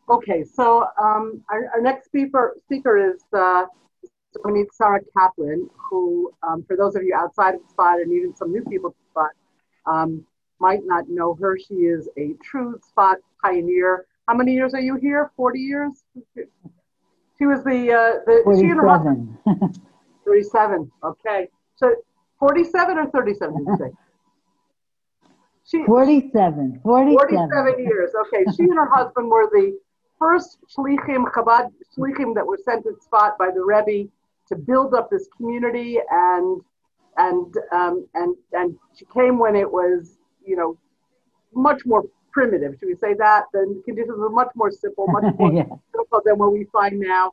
Okay, so our next speaker is Rabanit Sarah Kaplan, who, for those of you outside of the spot and even some new people to the spot, um, might not know her. She is a true spot pioneer. How many years are you here? 40 years? She was she and her husband, 47. 37. Okay. So 47 or 37, did you say? She, 47. 47. 47 years. Okay, she and her husband were the first shlichim, Chabad shlichim that were sent to Tzfat by the Rebbe to build up this community, and she came when it was, much more primitive. Should we say that? The conditions were much more simple, much more Yeah. simple than what we find now,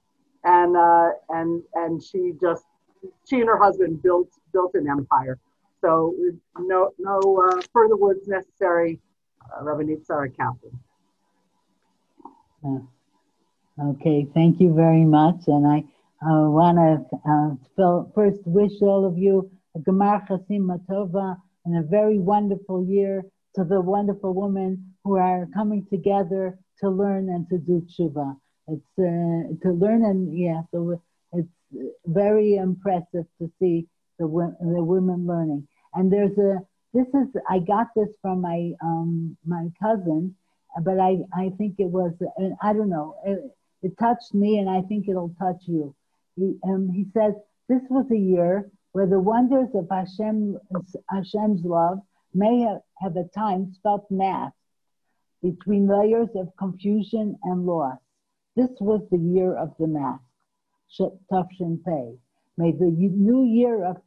and she and her husband built an empire. So no further words necessary. Rabbanit Sarah Kaplan. Uh, Okay, thank you very much. And I want to first wish all of you a Gemar Chasim Tova and a very wonderful year to the wonderful women who are coming together to learn and to do tshuva. It's to learn and so it's very impressive to see the women learning. And I got this from my cousin, but I think it was, I don't know, it touched me, and I think it'll touch you. He says, this was a year where the wonders of Hashem's love may have at times felt masked between layers of confusion and loss. This was the year of the mask, Tafshin Pei. May the new year of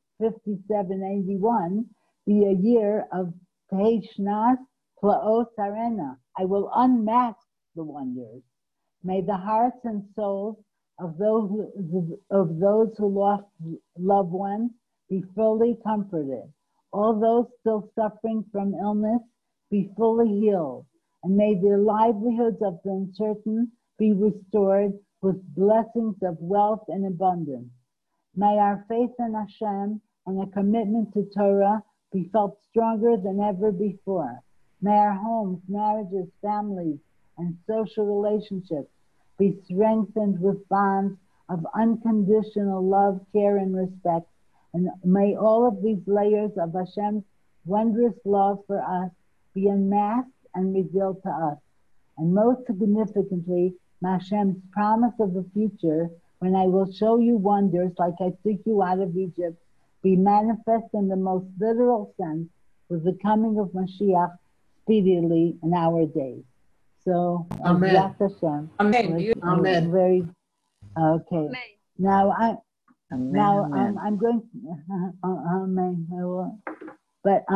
5781 be a year of Teishnas Pla'os Arena. I will unmask the wonders. May the hearts and souls of those who lost loved ones be fully comforted. All those still suffering from illness be fully healed. And may the livelihoods of the uncertain be restored with blessings of wealth and abundance. May our faith in Hashem and a commitment to Torah be felt stronger than ever before. May our homes, marriages, families, and social relationships be strengthened with bonds of unconditional love, care, and respect. And may all of these layers of Hashem's wondrous love for us be unmasked and revealed to us. And most significantly, Hashem's promise of the future, when I will show you wonders like I took you out of Egypt, be manifest in the most literal sense with the coming of Mashiach speedily in our days. So, Amen. Hashem. Amen. Amen. Very okay. Now I'm going. Amen. I will. But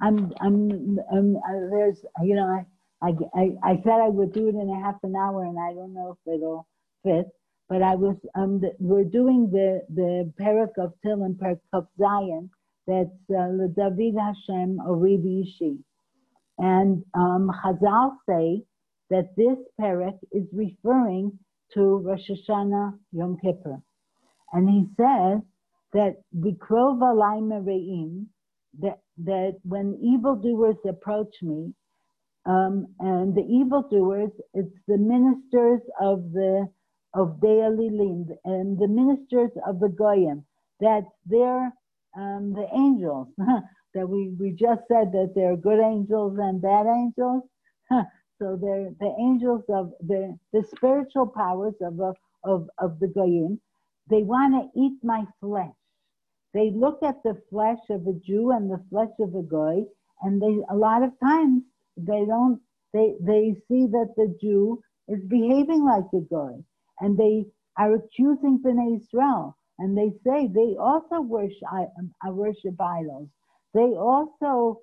there's I said I would do it in a half an hour, and I don't know if it'll fit. But we're doing the Perek of Tehillim, Perek of Zion, that's David Hashem Oribi Ishi. And Chazal say that this Perek is referring to Rosh Hashanah Yom Kippur. And he says that Bikrov Alai Mereim, that when evildoers approach me, and the evildoers, it's the ministers of De'alilim, and the ministers of the Goyim, that they're the angels. That we just said that there are good angels and bad angels. So they're the angels of the spiritual powers of the Goyim. They want to eat my flesh. They look at the flesh of a Jew and the flesh of a Goy, and a lot of times they see that the Jew is behaving like a Goy, and they are accusing Bnei Israel, and they say they also worship idols. They also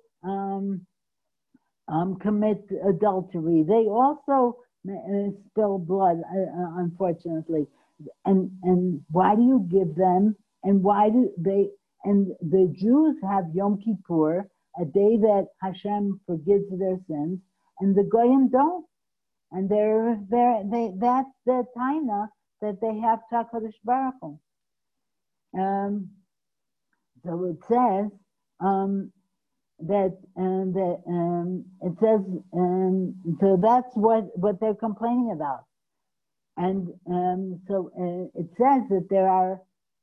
commit adultery. They also spill blood, unfortunately. And why do you give them? And why do they? And the Jews have Yom Kippur, a day that Hashem forgives their sins, and the Goyim don't. And that's the taina that they have HaKadosh Baruch Hu. So it says it says, so that's what they're complaining about. And it says that there are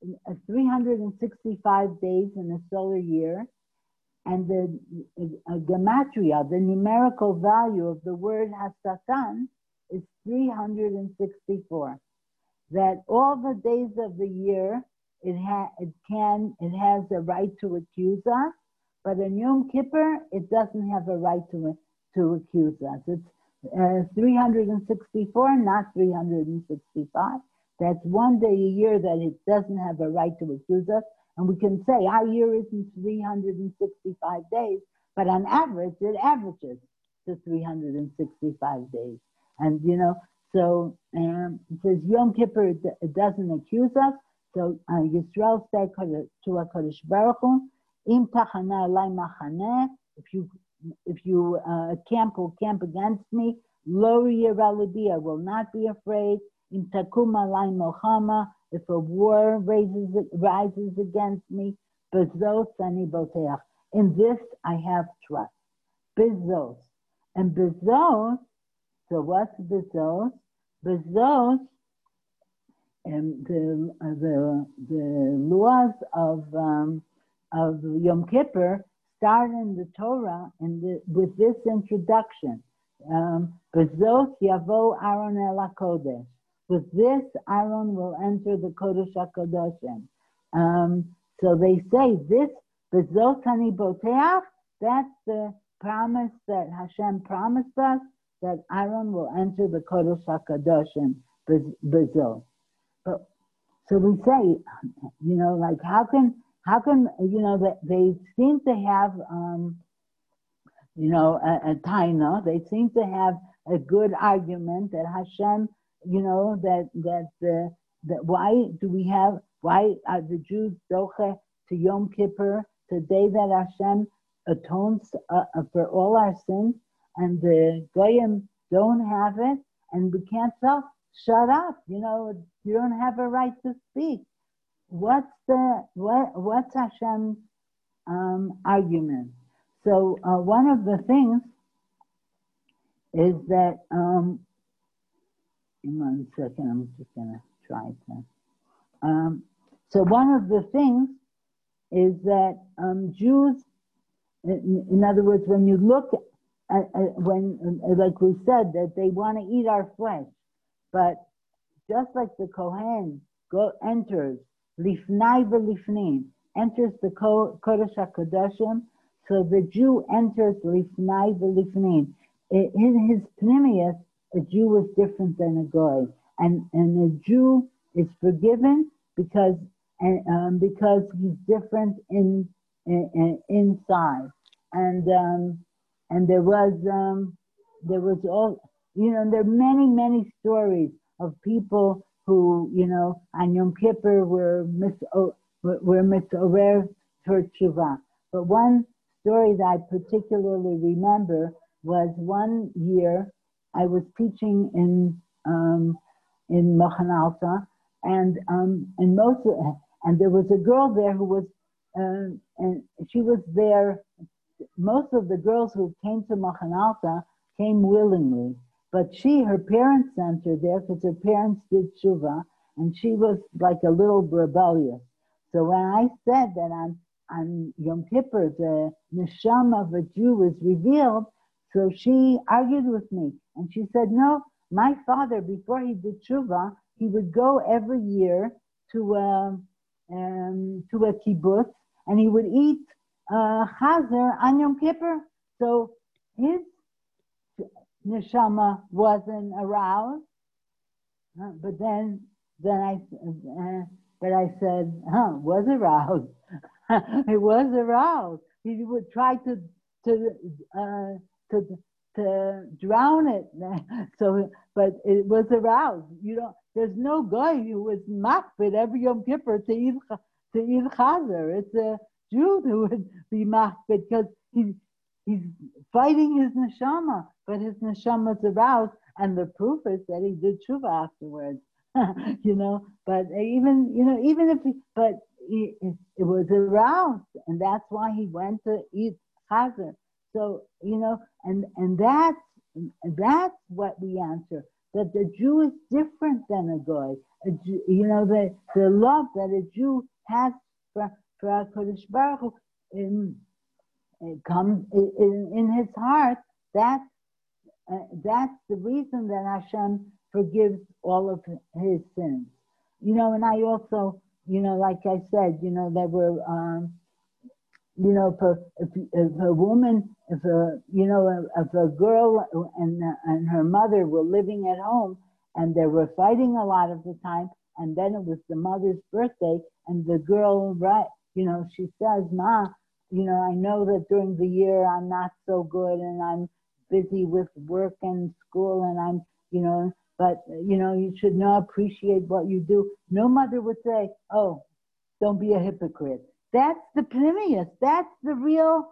365 days in a solar year, and the gematria, the numerical value of the word Hasatan, is 364. That all the days of the year it has a right to accuse us, but in Yom Kippur it doesn't have a right to accuse us. It's 364, not 365. That's one day a year that it doesn't have a right to accuse us. And we can say our year isn't 365 days, but on average, it averages to 365 days. And, so it says Yom Kippur, it doesn't accuse us. So Yisrael said to HaKadosh Baruch Hu, Im tachana alai machaneh, if you will camp against me, lo yira libi, I will not be afraid. Im takum alai milchama, if a war rises against me, bezos ani boteach. In this I have trust. Bezos. And bezos, so what's bezos? Bezos, and the laws of Yom Kippur start in the Torah with this introduction. Bezos yavo Aaron el HaKodesh. With this, Aaron will enter the Kodesh HaKadoshim. So they say this, Bezos Hani Boteach, that's the promise that Hashem promised us, that Aaron will enter the Kodesh HaKadoshim, Bezos. So we say, like how can they seem to have, a taina, they seem to have a good argument that Hashem, that why are the Jews doche to Yom Kippur, the day that Hashem atones for all our sins, and the Goyim don't have it, and we can't tell, shut up, you don't have a right to speak. What's Hashem's argument? So one of the things is that, in 1 second, I'm just going to try to. So one of the things is that Jews, in other words, when you look at, like we said, that they want to eat our flesh, but just like the Kohen enters, lifnai v'lifnim, enters the Kodesh HaKadoshim, so the Jew enters lifnai v'lifnim. In his pnimius, a Jew is different than a goy, and a Jew is forgiven because he's different inside, and there was all, there are many stories of people who on Yom Kippur were mitzorer for tshuva. But one story that I particularly remember was one year I was teaching in Mochan Alta, and there was a girl there who was, and she was there. Most of the girls who came to Mochan Alta came willingly, but her parents sent her there because her parents did tshuva, and she was like a little rebellious. So when I said that on Yom Kippur the neshama of a Jew is revealed, so she argued with me, and she said, no, my father, before he did tshuva, he would go every year to a kibbutz, and he would eat chazer on Yom Kippur. So his neshama wasn't aroused, but then I said, was aroused. It was aroused. He would try to drown it. So, but it was aroused. There's no guy who was machbid every Yom Kippur to eat chazer. It's a Jew who would be machbid because he's fighting his neshama, but his neshama is aroused, and the proof is that he did tshuva afterwards. But even if it was aroused, and that's why he went to eat Chazer. So, and that's what we answer, that the Jew is different than a Goy. The love that a Jew has for HaKadosh Baruch Hu it comes in his heart. That's the reason that Hashem forgives all of his sins. And I also, like I said, there were, if a woman, if a girl and her mother were living at home and they were fighting a lot of the time, and then it was the mother's birthday, and the girl, she says, Ma, I know that during the year I'm not so good and I'm busy with work and school and I'm, but you should appreciate what you do. No mother would say, oh, don't be a hypocrite. That's the pnimius. That's the real,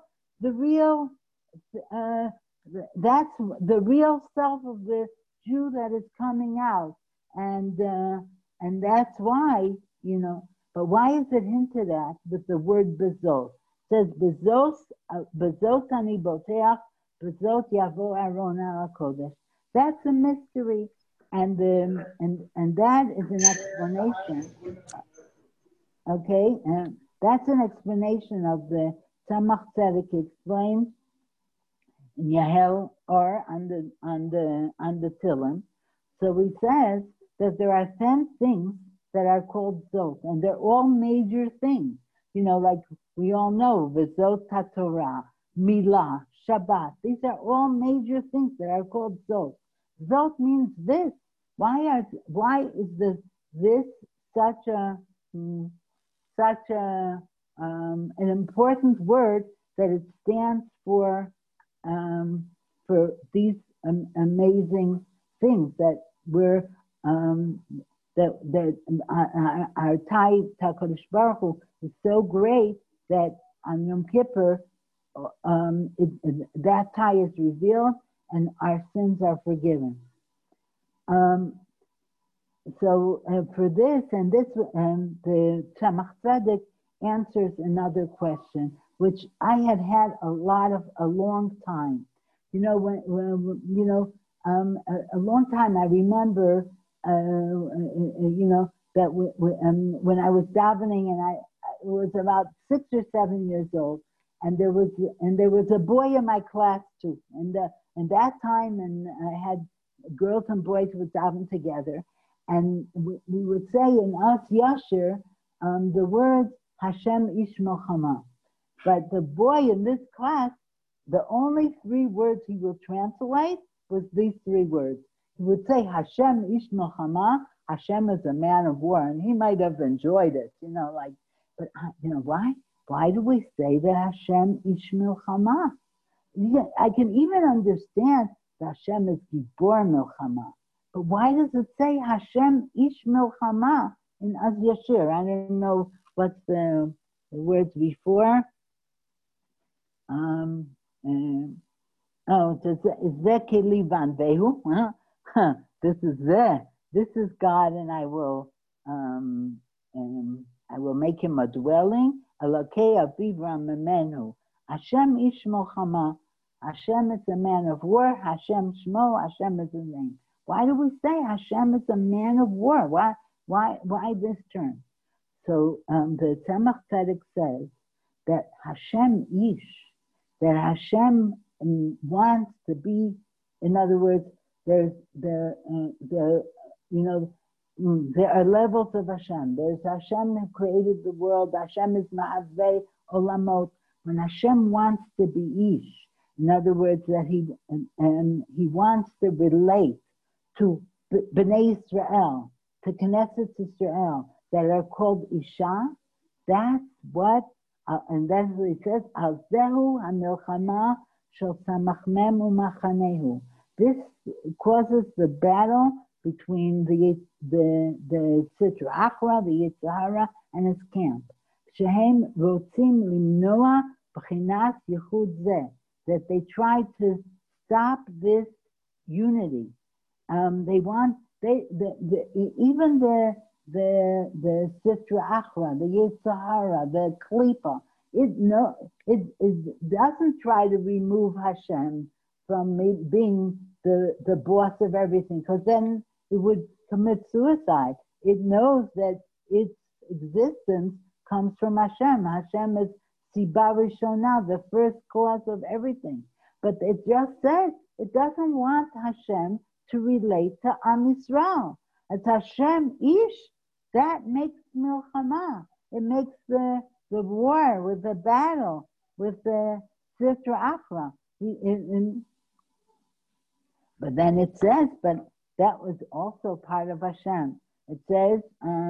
that's the real self of the Jew that is coming out. And that's why, but why is it hinted at with the word bezos? It says, bezos ani boteach, bezos yavo Aaron al kodesh. That's a mystery, and that is an explanation. Okay, that's an explanation of the Tzemach Tzedek explained in Yahel or on the Tillim. So he says that there are 10 things that are called zot, and they're all major things. Like we all know, v'zot HaTorah, Milah, Shabbat. These are all major things that are called zot. Zot means this. Why is this such an important word that it stands for these amazing things that we're that our tie to HaKadosh Baruch Hu is so great that on Yom Kippur that tie is revealed and our sins are forgiven. So for this, the Tzemach Tzedek answers another question, which I had a long time. A long time. I remember, that when I was davening, and I was about 6 or 7 years old, and there was a boy in my class too, and that time, and I had girls and boys would daven together. And we would say in As Yashir the words Hashem Ish Milchama. But the boy in this class, the only 3 words he would translate was these 3 words. He would say Hashem Ish Milchama, Hashem is a man of war, and he might have enjoyed it, but why? Why do we say that Hashem Ish Milchama? I can even understand that Hashem is Gibor Milchama. But why does it say Hashem Ish Milchama in Az Yashir? I don't know what's the words before. It says Zeh Keli Van Vehu. This is God, and I will make him a dwelling. Alakei Avivra Memenu. Hashem Ish Milchama. Hashem is a man of war. Hashem Shmo. Hashem is his name. Why do we say Hashem is a man of war? Why this term? So the Tzemach Tzedek says that Hashem Ish, that Hashem wants to be. In other words, there are levels of Hashem. There's Hashem who created the world. Hashem is Ma'avei Olamot. When Hashem wants to be Ish, in other words, that he wants to relate to Bnei Israel, to Knesset Israel, that are called Isha. That's what, and that's what it says, Al Zehu HaMilchama Shel Samachmem U'Machanehu. This causes the battle between the Sitra Achra, the Yitzhara, and his camp. Shehem Rotzim Limnoa B'chinas Yehud Zeh, that they try to stop this unity. They want even the Sitra Achra, the Yitzhara, the Klipa. it doesn't try to remove Hashem from being the boss of everything, because then it would commit suicide. It knows that its existence comes from Hashem. Hashem is Siba Rishonah, the first cause of everything. But it just says it doesn't want Hashem to relate to Am Yisrael. It's Hashem Ish that makes milchama. It makes the war, with the battle, with the Sitra Achra. But then it says, but that was also part of Hashem. It says,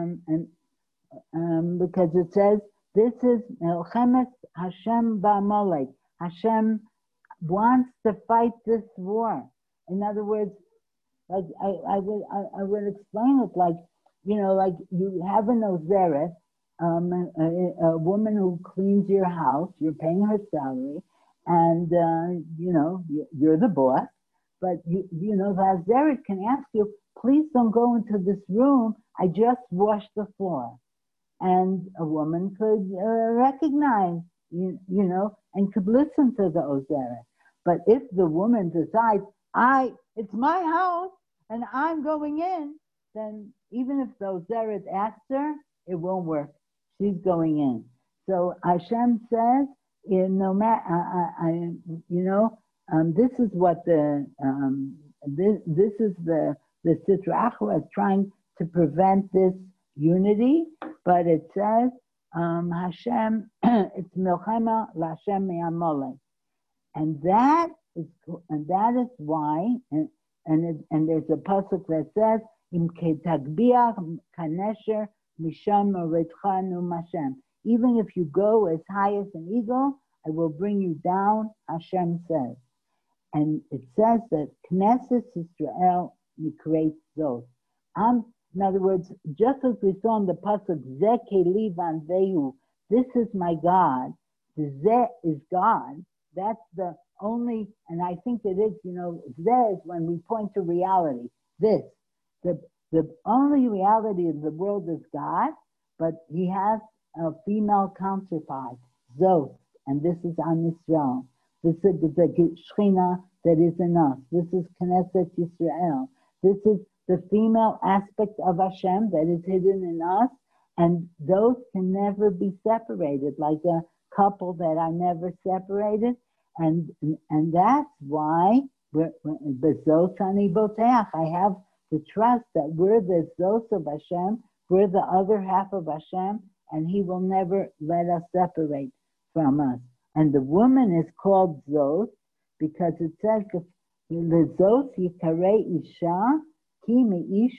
because it says, this is Melchemet Hashem Ba'amalek. Hashem wants to fight this war. In other words, like I would explain it like, like you have an ozeret, a woman who cleans your house, you're paying her salary, and you're the boss, but the ozeret can ask you, please don't go into this room, I just washed the floor. And a woman could recognize, and could listen to the ozeret. But if the woman decides, it's my house and I'm going in, then even if the ozeret asks her, it won't work. She's going in. So Hashem says, no matter, this is what this is the Sitra Achra is trying to prevent this unity, but it says Hashem, it's Milchama LaHashem Me'amalek, and that is why, and there's a pasuk that says Im ketagbiach kanesher misham oretchanu Hashem. Even if you go as high as an eagle, I will bring you down. Hashem says, and it says that Knesset Yisrael creates those. In other words, just as we saw in the pasuk, Zeh keli vanzehu, this is my God. The Zeh is God. That's the only, and I think it is, Zeh is when we point to reality. This, the only reality of the world is God, but He has a female counterpart, Zot, and this is Am Yisrael. This is the Shechina that is in us. This is Knesset Yisrael. This is the female aspect of Hashem that is hidden in us, and those can never be separated, like a couple that are never separated, and that's why Bezos Ani Boteach. I have the trust that we're the Zos of Hashem, we're the other half of Hashem, and He will never let us separate from us. And the woman is called Zos because it says the Zos Yikarei Isha. When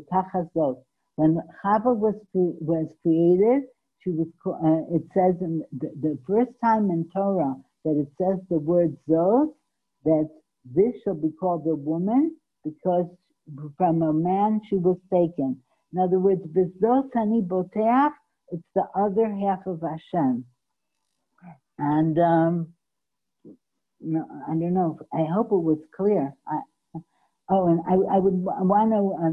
Chava was created, she was. It says in the first time in Torah that it says the word Zos, that this shall be called a woman because from a man she was taken. In other words, Bezos Ani Boteach, it's the other half of Hashem. And I don't know. I hope it was clear. And I would want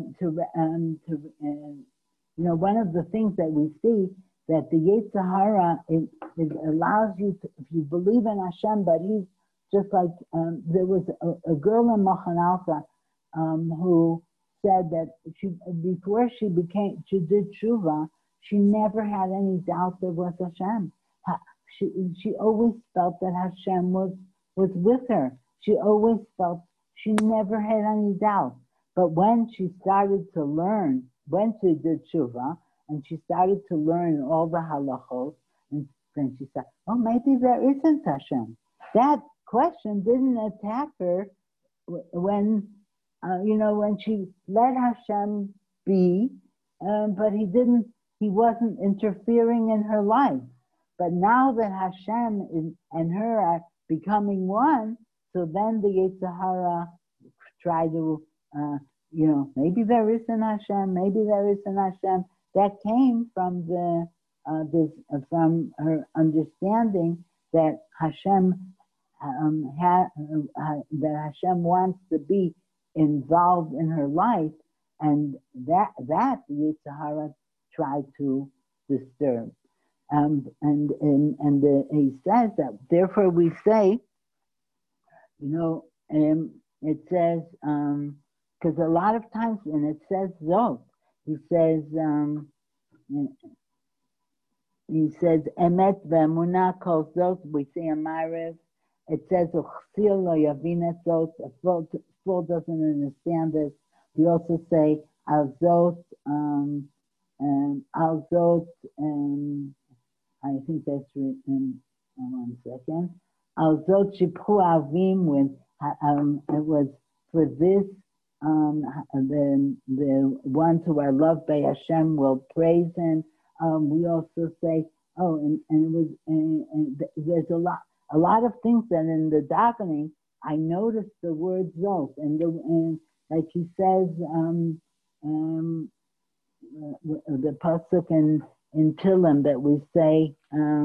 to one of the things that we see that the Yetzer Hara it allows you to, if you believe in Hashem, but He's just like there was a girl in Machan Alta who said that before she did tshuva, she never had any doubt there was Hashem. She always felt that Hashem was with her. She always felt. She never had any doubt. But when she started to learn, when she did tshuva, and she started to learn all the halachos, and then she said, oh, maybe there isn't Hashem. That question didn't attack her when she let Hashem be, but he wasn't interfering in her life. But now that Hashem and her are becoming one, so then the Yetzer Hara try to, maybe there isn't Hashem, maybe there isn't Hashem. That came from from her understanding that Hashem that Hashem wants to be involved in her life, and that the Yetzer Hara tried to disturb. He says that, therefore we say, it says, because a lot of times when it says Zot, he says, Emet ve'emunah kol Zot, we say in Ma'ariv, it says, Uchsil lo yavin et Zot, a fool doesn't understand this. We also say, Al Zot, I think that's written, one second. Al Zot shipchu avim, when it was for this, the ones who are loved by Hashem will praise Him. We also say, there's a lot of things that in the davening I noticed the word Zot, and like he says, the pasuk in Tehillim that we say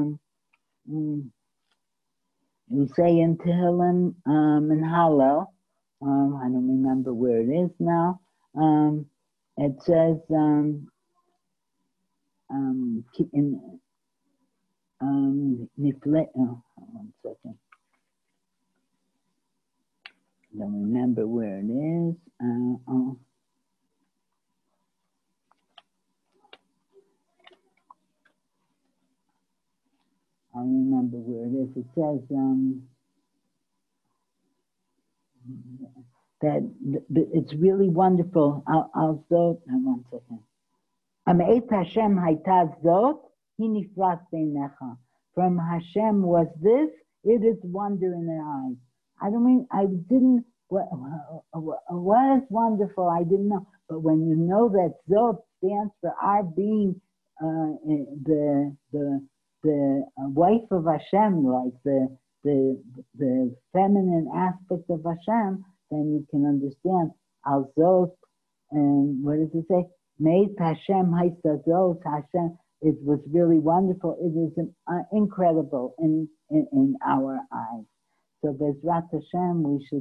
in Tehillim in Hallel. I don't remember where it is now. It says one second. I don't remember where it is. I remember where it is. It says that it's really wonderful. I'll Zot, one second. Am'et Hashem haytaz Zot, hi nifrat beinecha. From Hashem was this, it is wonder in their eyes. What is wonderful, I didn't know. But when you know that Zot stands for our being the wife of Hashem, like the feminine aspect of Hashem, then you can understand Al Zot, and what does it say? Made Hashem Haisazot, Hashem, it was really wonderful. It is incredible in our eyes. So Bezrat Hashem, we should,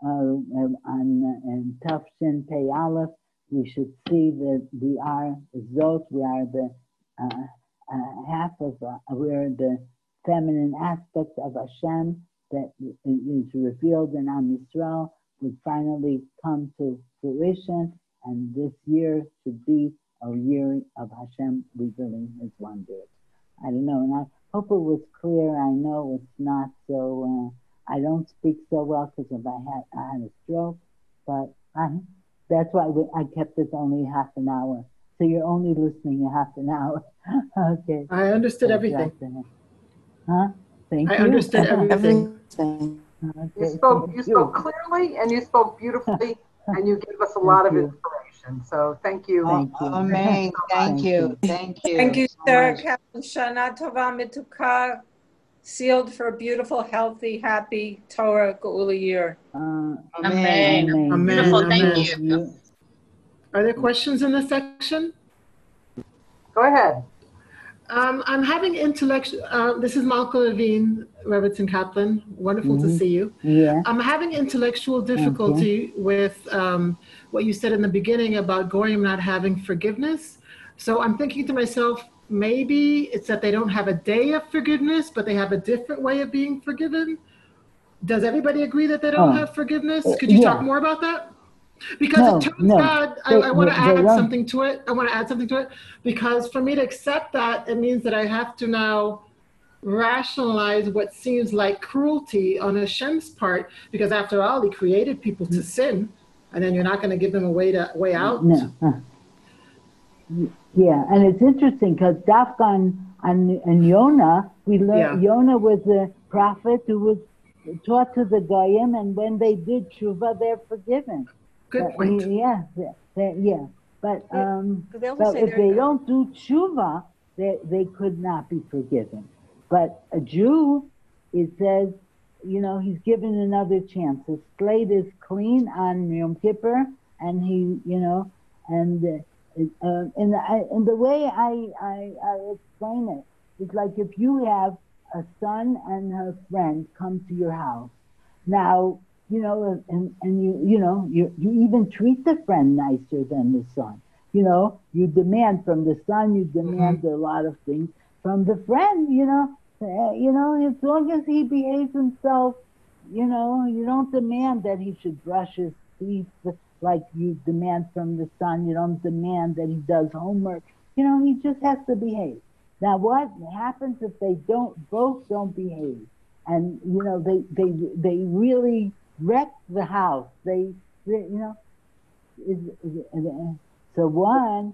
on Tafshin Pei Aleph, we should see that we are Zot, we are the half of, we're the feminine aspect of Hashem that is revealed in Am Yisrael, would finally come to fruition, and this year should be a year of Hashem revealing His wonders. I don't know, and I hope it was clear. I know it's not so, I don't speak so well because I had a stroke, but that's why I kept it only half an hour. So you're only listening a half an hour. Okay. I understood everything. Huh? Thank you. I understood everything. Okay. You spoke clearly and you spoke beautifully and you gave us a lot of inspiration. So thank you. Thank you. Amen. Thank you. Thank you, Sarah Kaplan. Shana Tova Mituka, sealed for a beautiful, healthy, happy Torah Geula year. Amen. Amen. Beautiful, Amen. thank you. Are there questions in this section? Go ahead. I'm having intellectual, this is Malcolm Levine, Rebbetzin Kaplan. Wonderful to see you. Yeah. I'm having intellectual difficulty with what you said in the beginning about Goyim not having forgiveness. So I'm thinking to myself, maybe it's that they don't have a day of forgiveness, but they have a different way of being forgiven. Does everybody agree that they don't have forgiveness? Could you talk more about that? Because it turns bad. I want to add something to it. I want to add something to it because for me to accept that, it means that I have to now rationalize what seems like cruelty on Hashem's part, because after all, He created people to sin, and then you're not going to give them a way out. No. Yeah, and it's interesting because Dafka and Yonah, we learned Yonah was a prophet who was taught to the Goyim, and when they did tshuva, they're forgiven. Good point. Yeah. But if they don't do tshuva, they could not be forgiven. But a Jew, it says, he's given another chance. His slate is clean on Yom Kippur, and he, and the way I explain it, it's like if you have a son and her friend come to your house. Now, and you even treat the friend nicer than the son. You demand from the son, you demand a lot of things. from the friend, as long as he behaves himself, you don't demand that he should brush his teeth like you demand from the son. You don't demand that he does homework. He just has to behave. Now, what happens if they both don't behave? And, they really wreck the house. So one,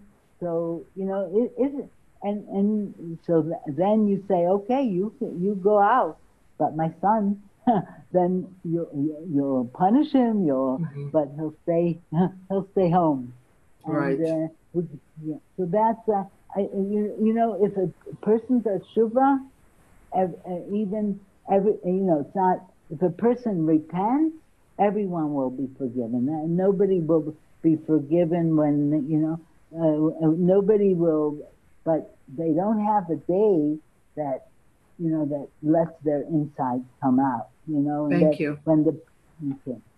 then you say, okay, you go out, but my son, then you'll punish him, but he'll stay home. Right. So that's if a person does tshuva, it's not, if a person repents, everyone will be forgiven. And nobody will be forgiven when, nobody will, but they don't have a day that, that lets their insides come out, Thank you. Okay.